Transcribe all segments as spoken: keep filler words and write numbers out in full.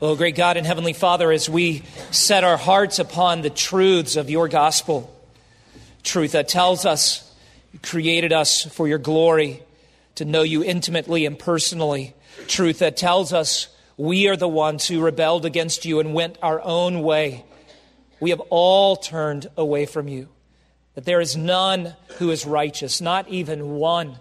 Oh, great God and Heavenly Father, as we set our hearts upon the truths of your gospel, truth that tells us you created us for your glory, to know you intimately and personally, truth that tells us we are the ones who rebelled against you and went our own way. We have all turned away from you, that there is none who is righteous, not even one.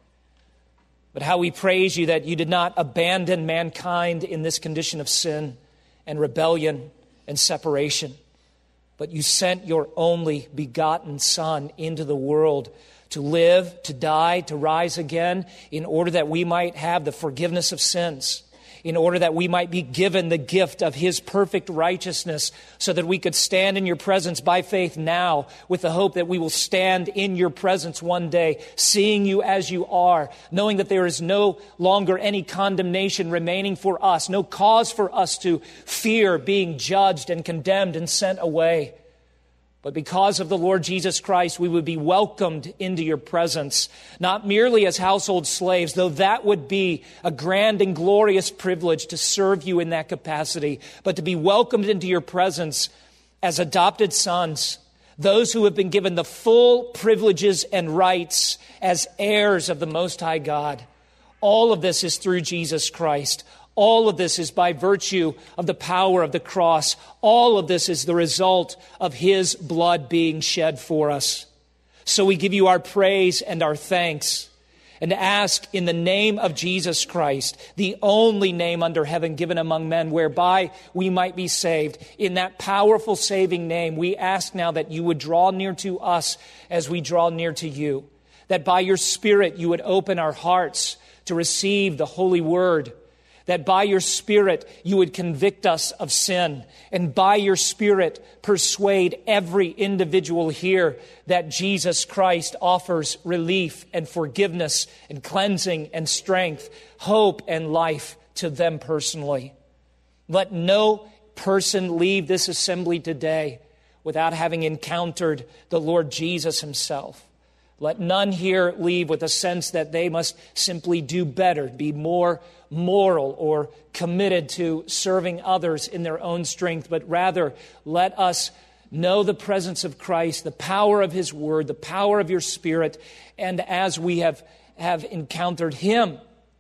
But how we praise you that you did not abandon mankind in this condition of sin and rebellion and separation, but you sent your only begotten Son into the world to live, to die, to rise again, in order that we might have the forgiveness of sins, in order that we might be given the gift of his perfect righteousness, so that we could stand in your presence by faith now, with the hope that we will stand in your presence one day, seeing you as you are, knowing that there is no longer any condemnation remaining for us, no cause for us to fear being judged and condemned and sent away. But because of the Lord Jesus Christ, we would be welcomed into your presence, not merely as household slaves, though that would be a grand and glorious privilege to serve you in that capacity, but to be welcomed into your presence as adopted sons, those who have been given the full privileges and rights as heirs of the Most High God. All of this is through Jesus Christ. All of this is by virtue of the power of the cross. All of this is the result of his blood being shed for us. So we give you our praise and our thanks, and ask in the name of Jesus Christ, the only name under heaven given among men whereby we might be saved. In that powerful saving name, we ask now that you would draw near to us as we draw near to you, that by your Spirit you would open our hearts to receive the holy word, that by your Spirit you would convict us of sin, and by your Spirit persuade every individual here that Jesus Christ offers relief and forgiveness and cleansing and strength, hope and life to them personally. Let no person leave this assembly today without having encountered the Lord Jesus himself. Let none here leave with a sense that they must simply do better, be more moral or committed to serving others in their own strength, but rather let us know the presence of Christ, the power of his word, the power of your Spirit, and as we have, have encountered him,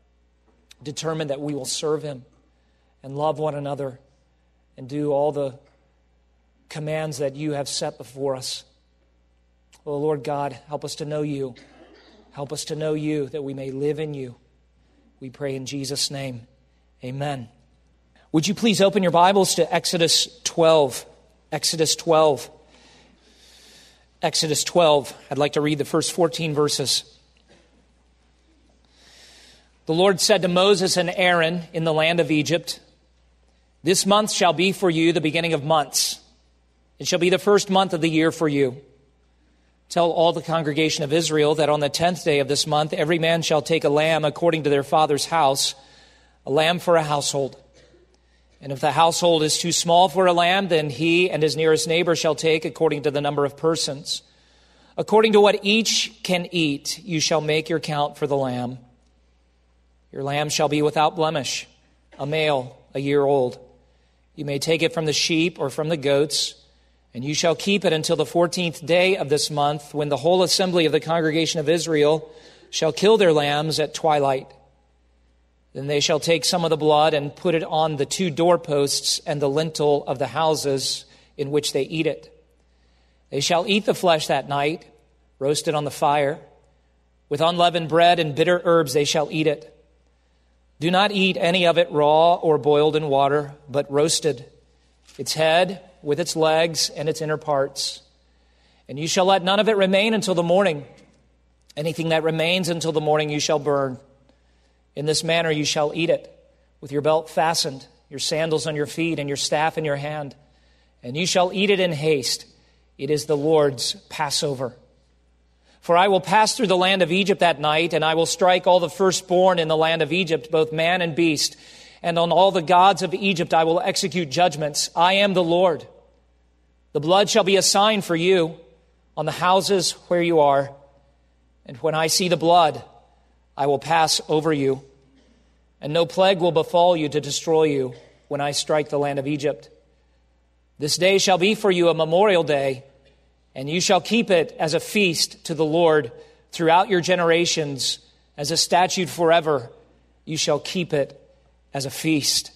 determine that we will serve him and love one another and do all the commands that you have set before us. Oh, Lord God, help us to know you. Help us to know you, that we may live in you. We pray in Jesus' name. Amen. Would you please open your Bibles to Exodus twelve? Exodus twelve. Exodus twelve. I'd like to read the first fourteen verses. The Lord said to Moses and Aaron in the land of Egypt, "This month shall be for you the beginning of months. It shall be the first month of the year for you. Tell all the congregation of Israel that on the tenth day of this month, every man shall take a lamb according to their father's house, a lamb for a household. And if the household is too small for a lamb, then he and his nearest neighbor shall take according to the number of persons. According to what each can eat, you shall make your count for the lamb. Your lamb shall be without blemish, a male, a year old. You may take it from the sheep or from the goats, and you shall keep it until the fourteenth day of this month, when the whole assembly of the congregation of Israel shall kill their lambs at twilight. Then they shall take some of the blood and put it on the two doorposts and the lintel of the houses in which they eat it. They shall eat the flesh that night, roasted on the fire. With unleavened bread and bitter herbs they shall eat it. Do not eat any of it raw or boiled in water, but roasted, its head with its legs and its inner parts. And you shall let none of it remain until the morning. Anything that remains until the morning you shall burn. In this manner you shall eat it, with your belt fastened, your sandals on your feet, and your staff in your hand. And you shall eat it in haste. It is the Lord's Passover. For I will pass through the land of Egypt that night, and I will strike all the firstborn in the land of Egypt, both man and beast. And on all the gods of Egypt I will execute judgments. I am the Lord. The blood shall be a sign for you on the houses where you are. And when I see the blood, I will pass over you. And no plague will befall you to destroy you, when I strike the land of Egypt. This day shall be for you a memorial day, and you shall keep it as a feast to the Lord throughout your generations, as a statute forever. You shall keep it as a feast.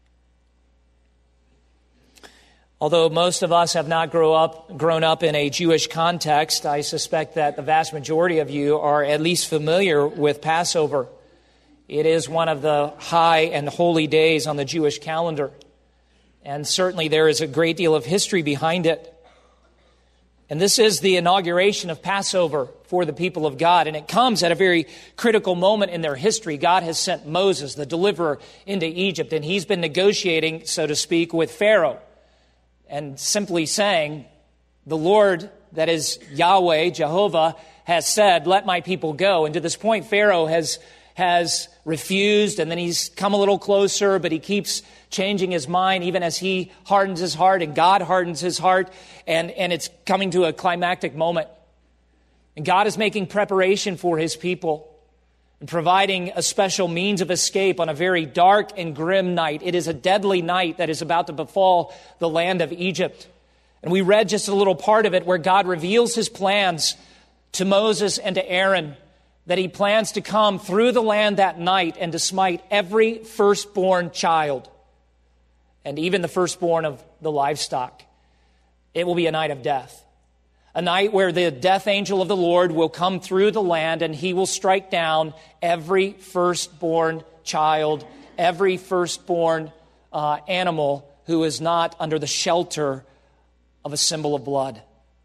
Although most of us have not grow up, grown up in a Jewish context, I suspect that the vast majority of you are at least familiar with Passover. It is one of the high and holy days on the Jewish calendar. And certainly there is a great deal of history behind it. And this is the inauguration of Passover for the people of God. And it comes at a very critical moment in their history. God has sent Moses, the deliverer, into Egypt. And he's been negotiating, so to speak, with Pharaoh. And simply saying, the Lord, that is Yahweh, Jehovah, has said, let my people go. And to this point, Pharaoh has, has refused. And then he's come a little closer, but he keeps changing his mind even as he hardens his heart and God hardens his heart. And, and it's coming to a climactic moment. And God is making preparation for his people and providing a special means of escape on a very dark and grim night. It is a deadly night that is about to befall the land of Egypt. And we read just a little part of it where God reveals his plans to Moses and to Aaron, that he plans to come through the land that night and to smite every firstborn child, and even the firstborn of the livestock. It will be a night of death. A night where the death angel of the Lord will come through the land and he will strike down every firstborn child, every firstborn uh, animal who is not under the shelter of a symbol of blood.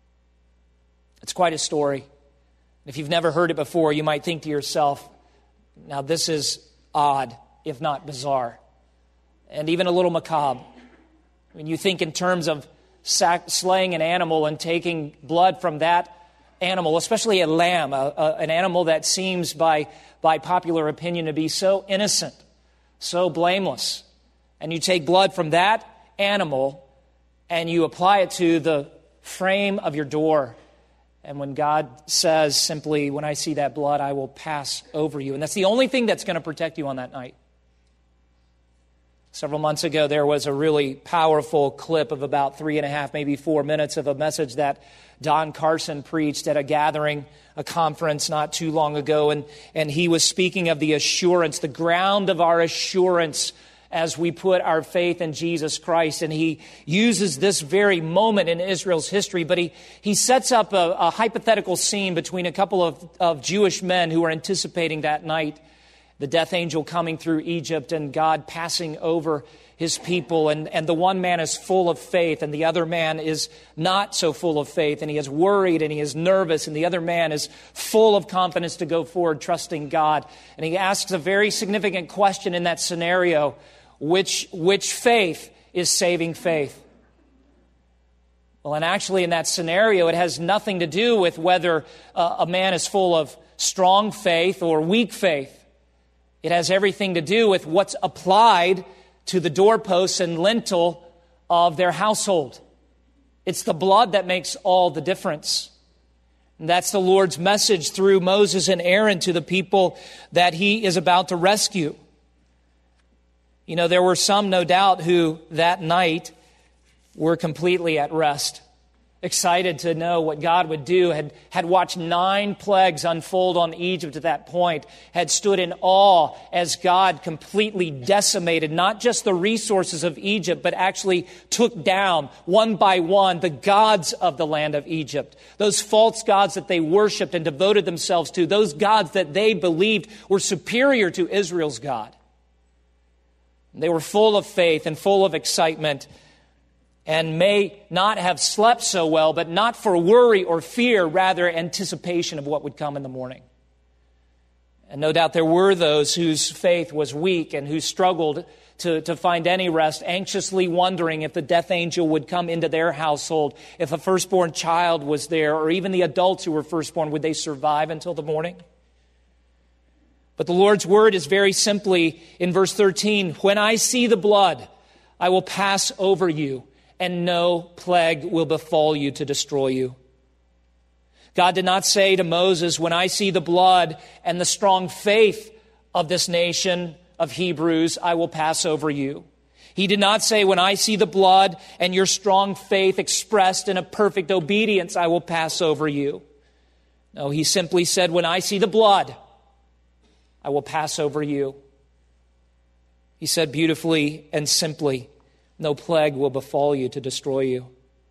It's quite a story. If you've never heard it before, you might think to yourself, now this is odd, if not bizarre, and even a little macabre. When you think in terms of sac- slaying an animal and taking blood from that animal, especially a lamb, a, a, an animal that seems by, by popular opinion to be so innocent, so blameless, and you take blood from that animal and you apply it to the frame of your door. And when God says simply, when I see that blood, I will pass over you. And that's the only thing that's going to protect you on that night. Several months ago, there was a really powerful clip of about three and a half, maybe four minutes of a message that Don Carson preached at a gathering, a conference not too long ago. And, and he was speaking of the assurance, the ground of our assurance as we put our faith in Jesus Christ. And he uses this very moment in Israel's history, but he, he sets up a, a hypothetical scene between a couple of, of Jewish men who are anticipating that night, the death angel coming through Egypt and God passing over his people. And, and the one man is full of faith and the other man is not so full of faith, and he is worried and he is nervous, and the other man is full of confidence to go forward, trusting God. And he asks a very significant question in that scenario. Which, which faith is saving faith? Well, and actually in that scenario, it has nothing to do with whether uh, a man is full of strong faith or weak faith. It has everything to do with what's applied to the doorposts and lintel of their household. It's the blood that makes all the difference. And that's the Lord's message through Moses and Aaron to the people that he is about to rescue. You know, there were some, no doubt, who that night were completely at rest, excited to know what God would do, had, had watched nine plagues unfold on Egypt at that point, had stood in awe as God completely decimated not just the resources of Egypt, but actually took down one by one the gods of the land of Egypt, those false gods that they worshiped and devoted themselves to, those gods that they believed were superior to Israel's God. They were full of faith and full of excitement, and may not have slept so well, but not for worry or fear, rather anticipation of what would come in the morning. And no doubt there were those whose faith was weak and who struggled to, to find any rest, anxiously wondering if the death angel would come into their household, if a firstborn child was there, or even the adults who were firstborn, would they survive until the morning? But the Lord's word is very simply in verse thirteen, when I see the blood, I will pass over you, and no plague will befall you to destroy you. God did not say to Moses, when I see the blood and the strong faith of this nation of Hebrews, I will pass over you. He did not say, when I see the blood and your strong faith expressed in a perfect obedience, I will pass over you. No, he simply said, when I see the blood, I will pass over you. He said beautifully and simply, no plague will befall you to destroy you.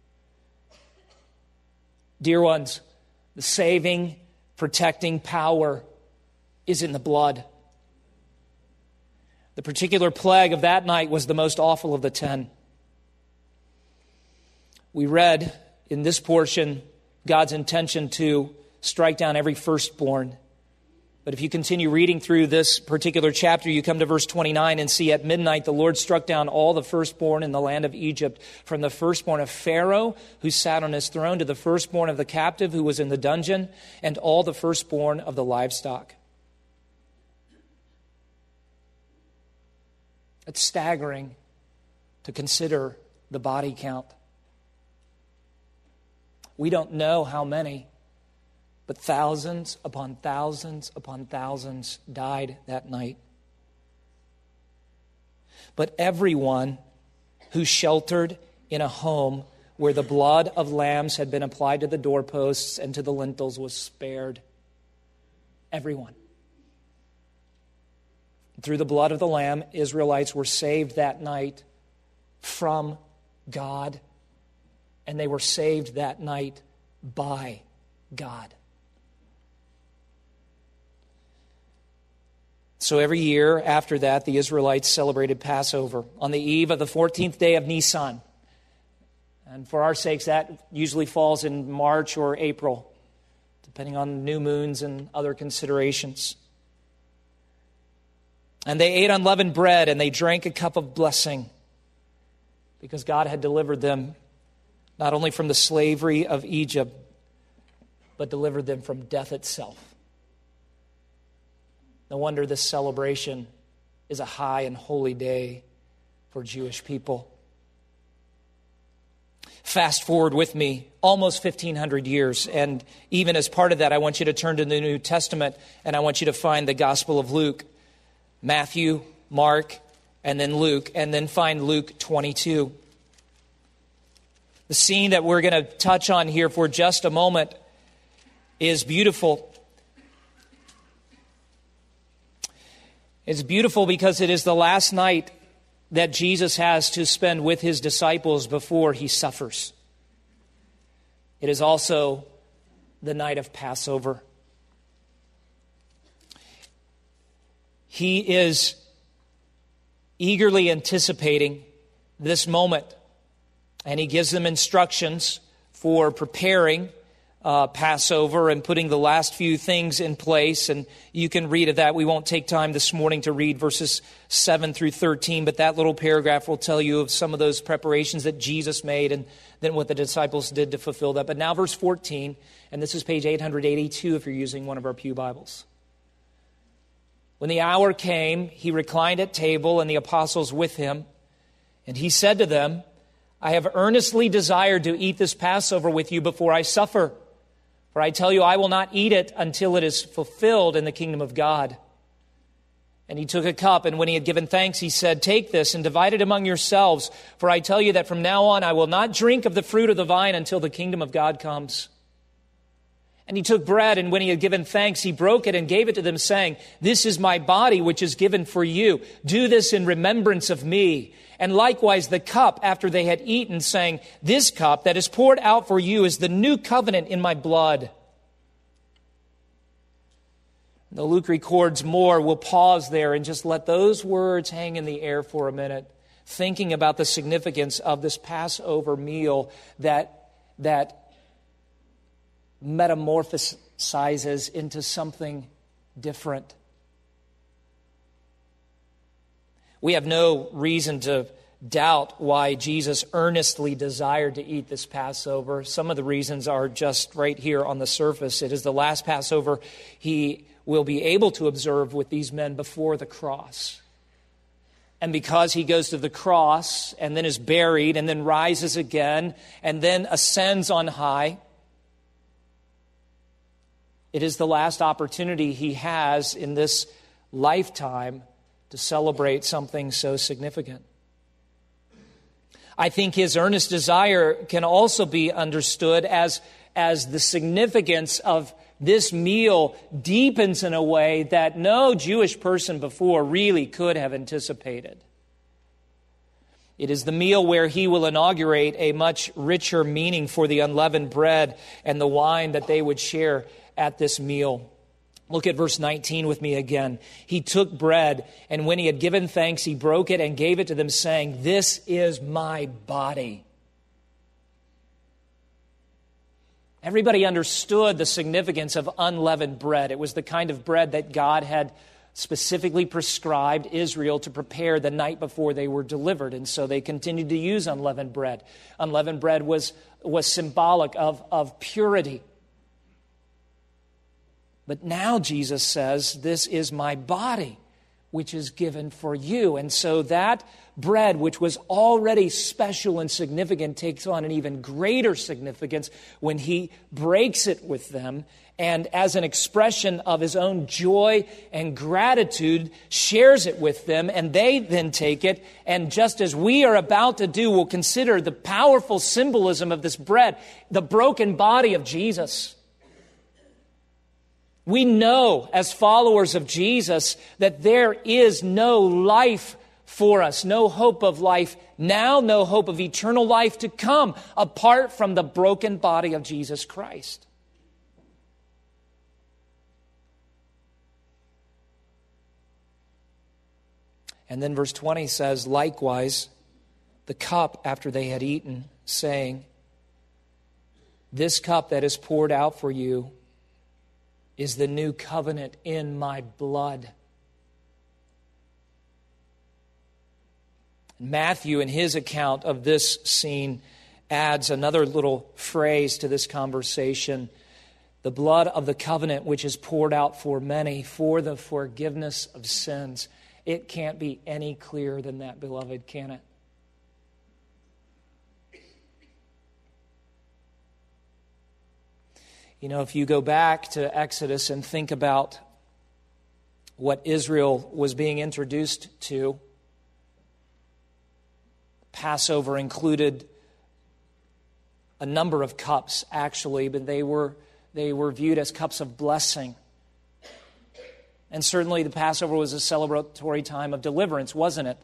Dear ones, the saving, protecting power is in the blood. The particular plague of that night was the most awful of the ten. We read in this portion God's intention to strike down every firstborn. But if you continue reading through this particular chapter, you come to verse twenty-nine and see at midnight the Lord struck down all the firstborn in the land of Egypt, from the firstborn of Pharaoh who sat on his throne to the firstborn of the captive who was in the dungeon, and all the firstborn of the livestock. It's staggering to consider the body count. We don't know how many, but thousands upon thousands upon thousands died that night. But everyone who sheltered in a home where the blood of lambs had been applied to the doorposts and to the lintels was spared. Everyone. Through the blood of the Lamb, Israelites were saved that night from God, and they were saved that night by God. So every year after that, the Israelites celebrated Passover on the eve of the fourteenth day of Nisan. And for our sakes, that usually falls in March or April, depending on new moons and other considerations. And they ate unleavened bread and they drank a cup of blessing because God had delivered them not only from the slavery of Egypt, but delivered them from death itself. No wonder this celebration is a high and holy day for Jewish people. Fast forward with me almost fifteen hundred years, and even as part of that, I want you to turn to the New Testament and I want you to find the Gospel of Luke. Matthew, Mark, and then Luke, and then find Luke twenty-two. The scene that we're going to touch on here for just a moment is beautiful. It's beautiful because it is the last night that Jesus has to spend with his disciples before he suffers. It is also the night of Passover. He is eagerly anticipating this moment, and he gives them instructions for preparing uh, Passover and putting the last few things in place. And you can read of that. We won't take time this morning to read verses seven through thirteen, but that little paragraph will tell you of some of those preparations that Jesus made and then what the disciples did to fulfill that. But now verse fourteen, and this is page eight eighty-two if you're using one of our pew Bibles. When the hour came, he reclined at table and the apostles with him. And he said to them, I have earnestly desired to eat this Passover with you before I suffer. For I tell you, I will not eat it until it is fulfilled in the kingdom of God. And he took a cup, and when he had given thanks, he said, take this and divide it among yourselves. For I tell you that from now on I will not drink of the fruit of the vine until the kingdom of God comes. And he took bread, and when he had given thanks, he broke it and gave it to them, saying, this is my body, which is given for you. Do this in remembrance of me. And likewise the cup, after they had eaten, saying, this cup that is poured out for you is the new covenant in my blood. Though Luke records more, we'll pause there and just let those words hang in the air for a minute, thinking about the significance of this Passover meal that that metamorphosizes into something different. We have no reason to doubt why Jesus earnestly desired to eat this Passover. Some of the reasons are just right here on the surface. It is the last Passover he will be able to observe with these men before the cross. And because he goes to the cross and then is buried and then rises again and then ascends on high, it is the last opportunity he has in this lifetime to celebrate something so significant. I think his earnest desire can also be understood as, as the significance of this meal deepens in a way that no Jewish person before really could have anticipated. It is the meal where he will inaugurate a much richer meaning for the unleavened bread and the wine that they would share at this meal. Look at verse nineteen with me again. He took bread, and when he had given thanks, he broke it and gave it to them, saying, "This is my body." Everybody understood the significance of unleavened bread. It was the kind of bread that God had specifically prescribed Israel to prepare the night before they were delivered. And so they continued to use unleavened bread. Unleavened bread was, was symbolic of, of purity. But now Jesus says, "This is my body, which is given for you." And so that bread, which was already special and significant, takes on an even greater significance when he breaks it with them and, as an expression of his own joy and gratitude, shares it with them, and they then take it, and just as we are about to do, will consider the powerful symbolism of this bread, the broken body of Jesus. We know, as followers of Jesus, that there is no life for us, no hope of life now, no hope of eternal life to come, apart from the broken body of Jesus Christ. And then verse twenty says, "Likewise, the cup after they had eaten, saying, 'This cup that is poured out for you is the new covenant in my blood.'" Matthew, in his account of this scene, adds another little phrase to this conversation: "The blood of the covenant which is poured out for many for the forgiveness of sins." It can't be any clearer than that, beloved, can it? You know, if you go back to Exodus and think about what Israel was being introduced to, Passover included a number of cups, actually, but they were they were viewed as cups of blessing. And certainly the Passover was a celebratory time of deliverance, wasn't it?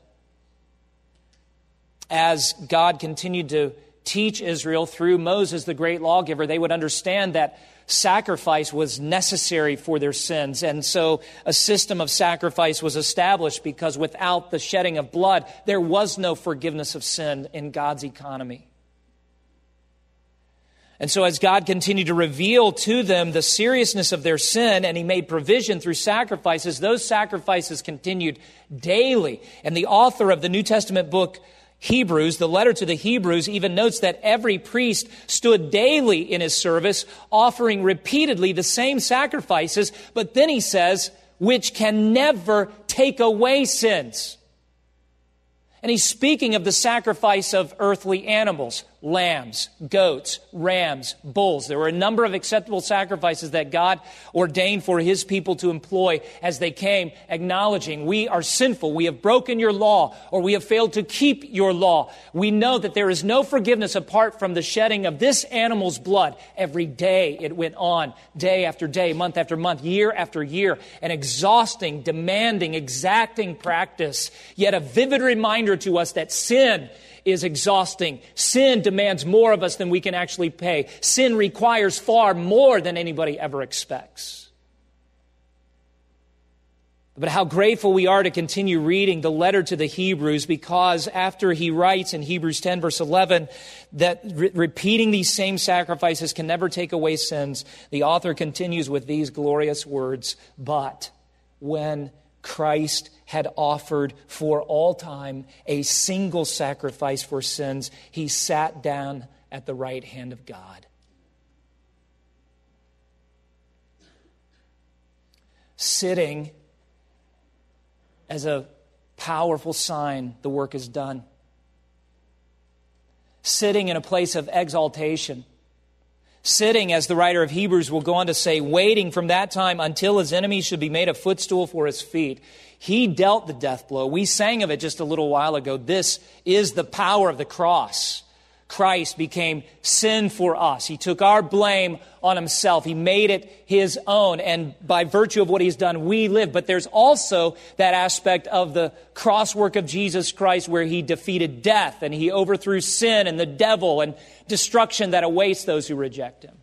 As God continued to teach Israel through Moses, the great lawgiver, they would understand that sacrifice was necessary for their sins. And so a system of sacrifice was established, because without the shedding of blood, there was no forgiveness of sin in God's economy. And so as God continued to reveal to them the seriousness of their sin, and he made provision through sacrifices, those sacrifices continued daily. And the author of the New Testament book, Hebrews, the letter to the Hebrews, even notes that every priest stood daily in his service, offering repeatedly the same sacrifices, but then he says, which can never take away sins. And he's speaking of the sacrifice of earthly animals, lambs, goats, rams, bulls. There were a number of acceptable sacrifices that God ordained for his people to employ as they came, acknowledging, we are sinful, we have broken your law, or we have failed to keep your law. We know that there is no forgiveness apart from the shedding of this animal's blood. Every day it went on, day after day, month after month, year after year, an exhausting, demanding, exacting practice, yet a vivid reminder to us that sin is exhausting. Sin demands more of us than we can actually pay. Sin requires far more than anybody ever expects. But how grateful we are to continue reading the letter to the Hebrews, because after he writes in Hebrews ten, verse eleven, that re- repeating these same sacrifices can never take away sins, the author continues with these glorious words, "But when Christ had offered for all time a single sacrifice for sins, he sat down at the right hand of God." Sitting as a powerful sign the work is done. Sitting in a place of exaltation. Sitting, as the writer of Hebrews will go on to say, waiting from that time until his enemies should be made a footstool for his feet. He dealt the death blow. We sang of it just a little while ago. This is the power of the cross. Christ became sin for us. He took our blame on himself. He made it his own. And by virtue of what he's done, we live. But there's also that aspect of the cross work of Jesus Christ where he defeated death and he overthrew sin and the devil and destruction that awaits those who reject him.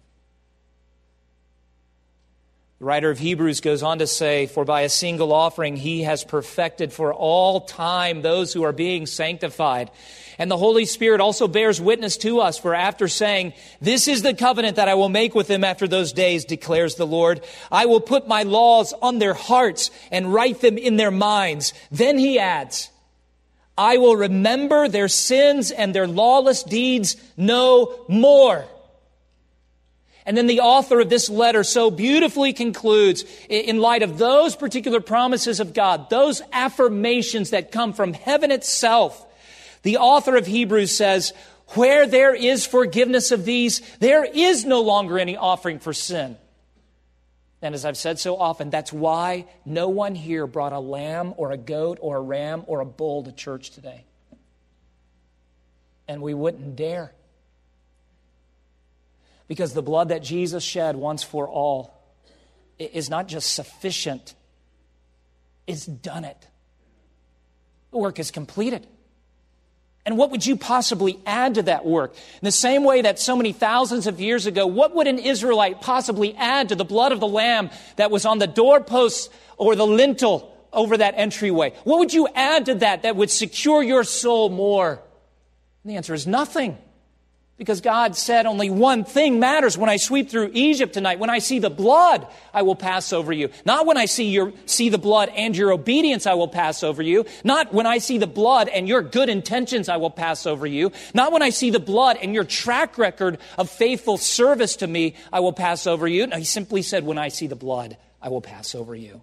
The writer of Hebrews goes on to say, for by a single offering he has perfected for all time those who are being sanctified. And the Holy Spirit also bears witness to us, for after saying, this is the covenant that I will make with them after those days, declares the Lord. I will put my laws on their hearts and write them in their minds. Then he adds, I will remember their sins and their lawless deeds no more. And then the author of this letter so beautifully concludes, in light of those particular promises of God, those affirmations that come from heaven itself, the author of Hebrews says, where there is forgiveness of these, there is no longer any offering for sin. And as I've said so often, that's why no one here brought a lamb or a goat or a ram or a bull to church today. And we wouldn't dare. Because the blood that Jesus shed once for all is not just sufficient. It's done it. The work is completed. And what would you possibly add to that work? In the same way that so many thousands of years ago, what would an Israelite possibly add to the blood of the lamb that was on the doorposts or the lintel over that entryway? What would you add to that that would secure your soul more? And the answer is nothing. Because God said only one thing matters when I sweep through Egypt tonight. When I see the blood, I will pass over you. Not when I see your see the blood and your obedience, I will pass over you. Not when I see the blood and your good intentions, I will pass over you. Not when I see the blood and your track record of faithful service to me, I will pass over you. No, he simply said, when I see the blood, I will pass over you.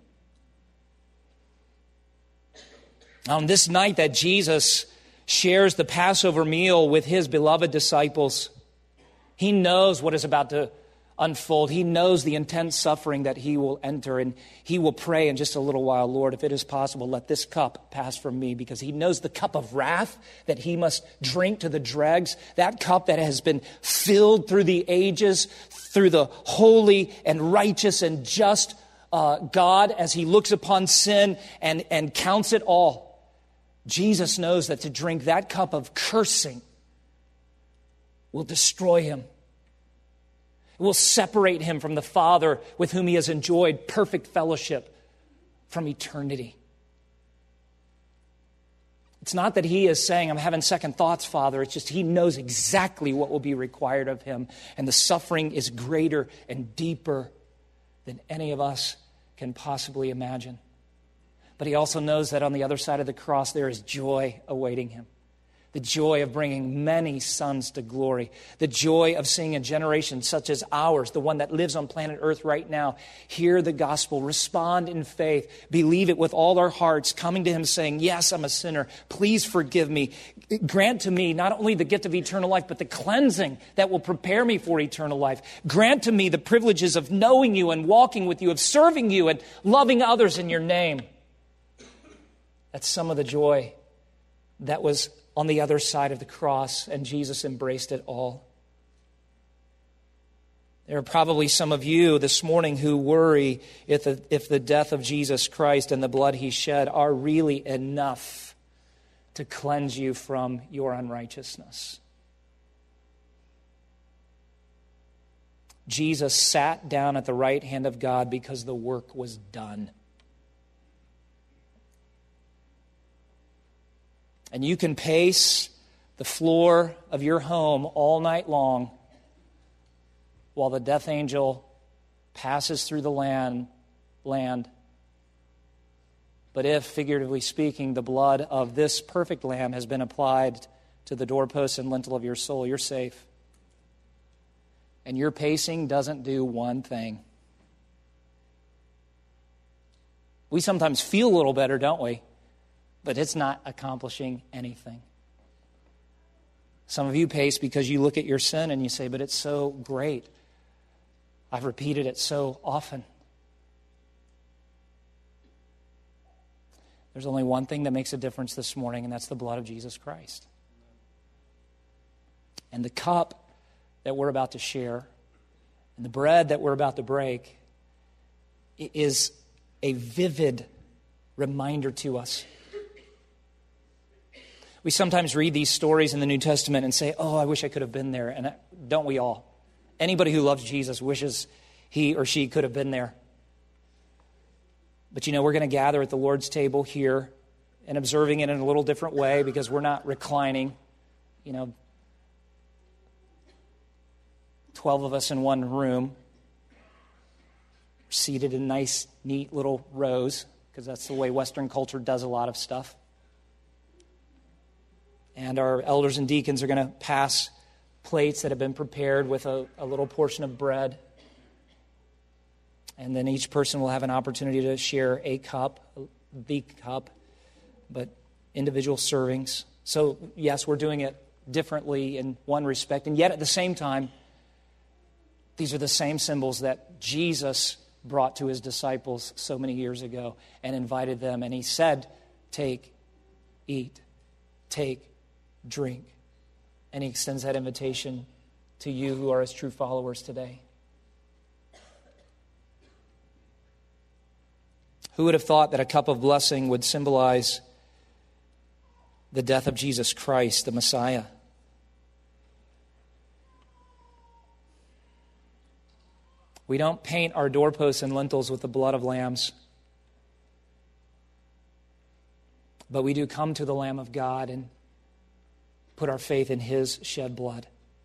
On this night that Jesus shares the Passover meal with his beloved disciples, he knows what is about to unfold. He knows the intense suffering that he will enter, and he will pray in just a little while, Lord, if it is possible, let this cup pass from me, because he knows the cup of wrath that he must drink to the dregs, that cup that has been filled through the ages, through the holy and righteous and just uh, God as he looks upon sin and, and counts it all. Jesus knows that to drink that cup of cursing will destroy him. It will separate him from the Father with whom he has enjoyed perfect fellowship from eternity. It's not that he is saying, I'm having second thoughts, Father. It's just he knows exactly what will be required of him. And the suffering is greater and deeper than any of us can possibly imagine. But he also knows that on the other side of the cross, there is joy awaiting him. The joy of bringing many sons to glory. The joy of seeing a generation such as ours, the one that lives on planet Earth right now, hear the gospel, respond in faith, believe it with all our hearts, coming to him saying, yes, I'm a sinner. Please forgive me. Grant to me not only the gift of eternal life, but the cleansing that will prepare me for eternal life. Grant to me the privileges of knowing you and walking with you, of serving you and loving others in your name. That's some of the joy that was on the other side of the cross, and Jesus embraced it all. There are probably some of you this morning who worry if the, if the death of Jesus Christ and the blood he shed are really enough to cleanse you from your unrighteousness. Jesus sat down at the right hand of God because the work was done. And you can pace the floor of your home all night long while the death angel passes through the land. land. But if, figuratively speaking, the blood of this perfect lamb has been applied to the doorpost and lintel of your soul, you're safe. And your pacing doesn't do one thing. We sometimes feel a little better, don't we? But it's not accomplishing anything. Some of you pace because you look at your sin and you say, but it's so great I've repeated it so often. There's only one thing that makes a difference this morning, and that's the blood of Jesus Christ. And the cup that we're about to share and the bread that we're about to break is a vivid reminder to us. We sometimes read these stories in the New Testament and say, oh, I wish I could have been there. And don't we all? Anybody who loves Jesus wishes he or she could have been there. But you know, we're going to gather at the Lord's table here and observing it in a little different way because we're not reclining, you know, twelve of us in one room, seated in nice, neat little rows, because that's the way Western culture does a lot of stuff. And our elders and deacons are going to pass plates that have been prepared with a, a little portion of bread. And then each person will have an opportunity to share a cup, the cup, but individual servings. So, yes, we're doing it differently in one respect. And yet at the same time, these are the same symbols that Jesus brought to his disciples so many years ago and invited them. And he said, take, eat, take, drink. And he extends that invitation to you who are his true followers today. Who would have thought that a cup of blessing would symbolize the death of Jesus Christ, the Messiah? We don't paint our doorposts and lintels with the blood of lambs, but we do come to the Lamb of God and put our faith in his shed blood.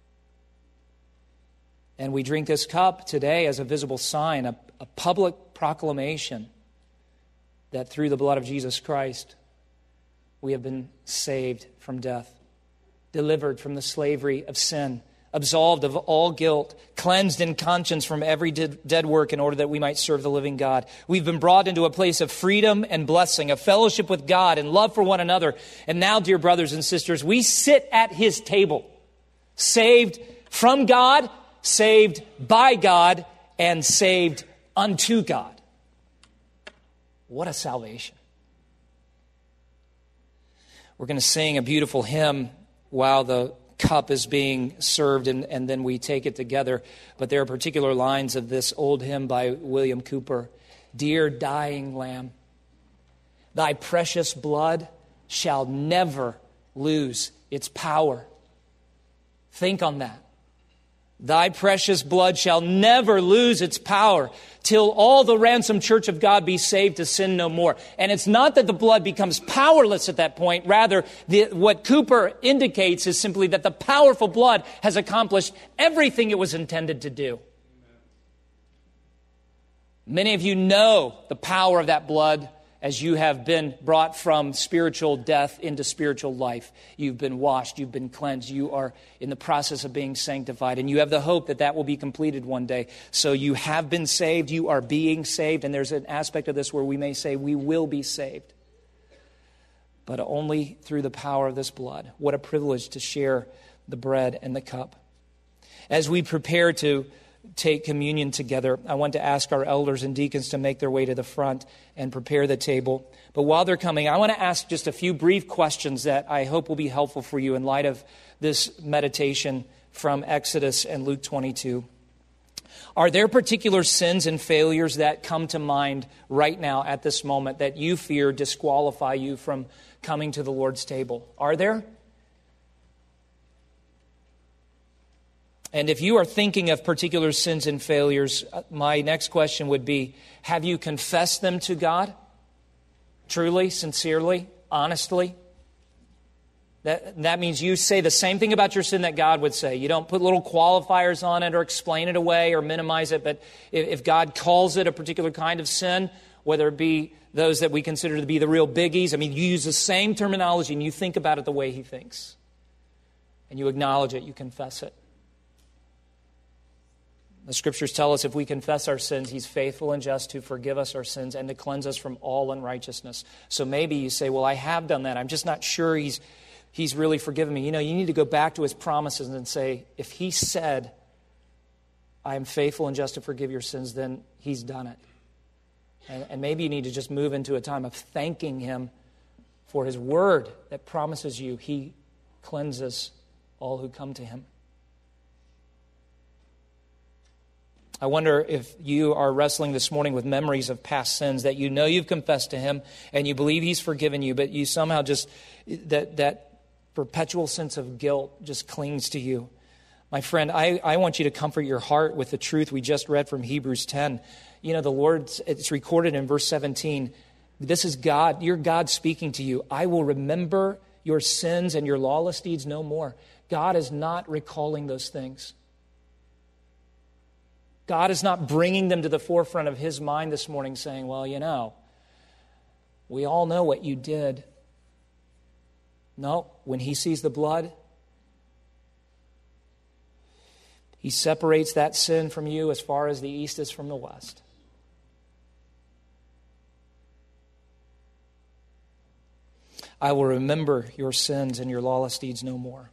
And we drink this cup today as a visible sign, a, a public proclamation that through the blood of Jesus Christ, we have been saved from death, delivered from the slavery of sin, absolved of all guilt, cleansed in conscience from every dead work in order that we might serve the living God. We've been brought into a place of freedom and blessing, of fellowship with God and love for one another. And now, dear brothers and sisters, we sit at his table, saved from God, saved by God, and saved unto God. What a salvation. We're going to sing a beautiful hymn while the cup is being served, and, and then we take it together. But there are particular lines of this old hymn by William Cooper. Dear dying Lamb, thy precious blood shall never lose its power. Think on that. Thy precious blood shall never lose its power till all the ransomed church of God be saved to sin no more. And it's not that the blood becomes powerless at that point. Rather, the, what Cooper indicates is simply that the powerful blood has accomplished everything it was intended to do. Many of you know the power of that blood as you have been brought from spiritual death into spiritual life. You've been washed, you've been cleansed, you are in the process of being sanctified, and you have the hope that that will be completed one day. So you have been saved, you are being saved, and there's an aspect of this where we may say we will be saved, but only through the power of this blood. What a privilege to share the bread and the cup. As we prepare to take communion together, I want to ask our elders and deacons to make their way to the front and prepare the table. But while they're coming, I want to ask just a few brief questions that I hope will be helpful for you in light of this meditation from Exodus and Luke twenty-two. Are there particular sins and failures that come to mind right now at this moment that you fear disqualify you from coming to the Lord's table? Are there? And if you are thinking of particular sins and failures, my next question would be, have you confessed them to God? Truly, sincerely, honestly? That, that means you say the same thing about your sin that God would say. You don't put little qualifiers on it or explain it away or minimize it. But if, if God calls it a particular kind of sin, whether it be those that we consider to be the real biggies, I mean, you use the same terminology and you think about it the way he thinks. And you acknowledge it, you confess it. The scriptures tell us if we confess our sins, he's faithful and just to forgive us our sins and to cleanse us from all unrighteousness. So maybe you say, well, I have done that. I'm just not sure he's he's really forgiven me. You know, you need to go back to his promises and say, if he said, I am faithful and just to forgive your sins, then he's done it. And, and maybe you need to just move into a time of thanking him for his word that promises you he cleanses all who come to him. I wonder if you are wrestling this morning with memories of past sins that you know you've confessed to him and you believe he's forgiven you, but you somehow just, that that perpetual sense of guilt just clings to you. My friend, I, I want you to comfort your heart with the truth we just read from Hebrews ten. You know, the Lord, it's recorded in verse seventeen. This is God, your God speaking to you. I will remember your sins and your lawless deeds no more. God is not recalling those things. God is not bringing them to the forefront of his mind this morning saying, well, you know, we all know what you did. No, when he sees the blood, he separates that sin from you as far as the east is from the west. I will remember your sins and your lawless deeds no more.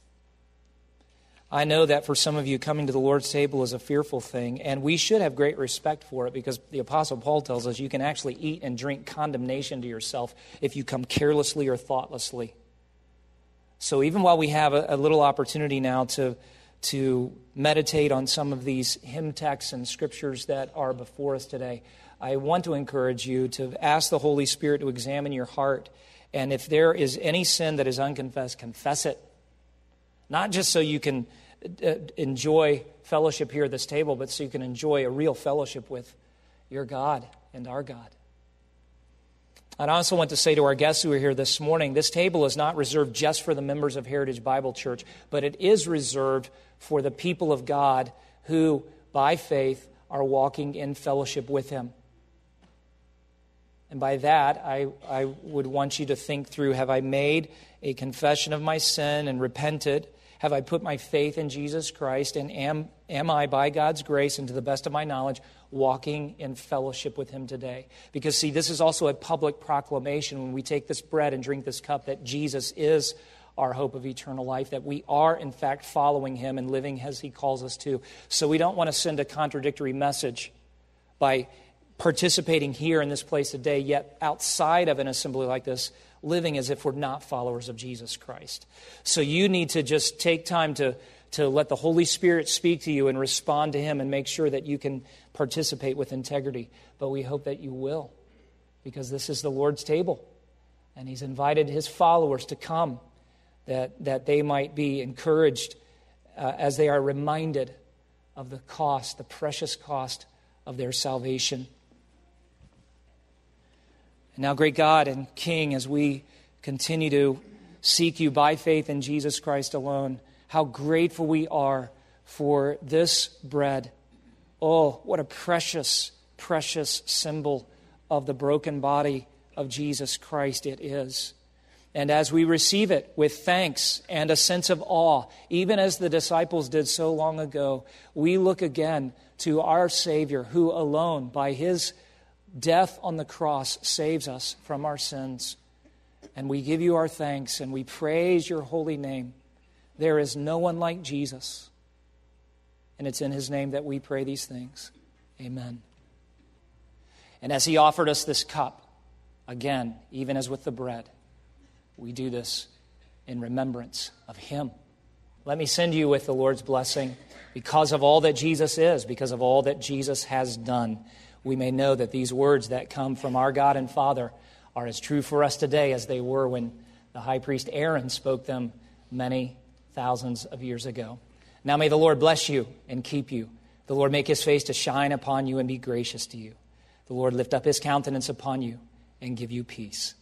I know that for some of you, coming to the Lord's table is a fearful thing, and we should have great respect for it because the Apostle Paul tells us you can actually eat and drink condemnation to yourself if you come carelessly or thoughtlessly. So even while we have a, a little opportunity now to, to meditate on some of these hymn texts and scriptures that are before us today, I want to encourage you to ask the Holy Spirit to examine your heart. And if there is any sin that is unconfessed, confess it. Not just so you can uh, enjoy fellowship here at this table, but so you can enjoy a real fellowship with your God and our God. I'd also want to say to our guests who are here this morning, this table is not reserved just for the members of Heritage Bible Church, but it is reserved for the people of God who, by faith, are walking in fellowship with him. And by that, I, I would want you to think through, have I made a confession of my sin and repented? Have I put my faith in Jesus Christ? And am, am I, by God's grace and to the best of my knowledge, walking in fellowship with him today? Because, see, this is also a public proclamation when we take this bread and drink this cup that Jesus is our hope of eternal life, that we are, in fact, following him and living as he calls us to. So we don't want to send a contradictory message by participating here in this place today, yet outside of an assembly like this, living as if we're not followers of Jesus Christ. So you need to just take time to, to let the Holy Spirit speak to you and respond to him and make sure that you can participate with integrity. But we hope that you will, because this is the Lord's table. And he's invited his followers to come, that, that they might be encouraged uh, as they are reminded of the cost, the precious cost of their salvation. Now, great God and King, as we continue to seek you by faith in Jesus Christ alone, how grateful we are for this bread. Oh, what a precious, precious symbol of the broken body of Jesus Christ it is. And as we receive it with thanks and a sense of awe, even as the disciples did so long ago, we look again to our Savior, who alone, by his death on the cross, saves us from our sins. And we give you our thanks and we praise your holy name. There is no one like Jesus. And it's in his name that we pray these things. Amen. And as he offered us this cup, again, even as with the bread, we do this in remembrance of him. Let me send you with the Lord's blessing. Because of all that Jesus is, because of all that Jesus has done, we may know that these words that come from our God and Father are as true for us today as they were when the high priest Aaron spoke them many thousands of years ago. Now may the Lord bless you and keep you. The Lord make his face to shine upon you and be gracious to you. The Lord lift up his countenance upon you and give you peace.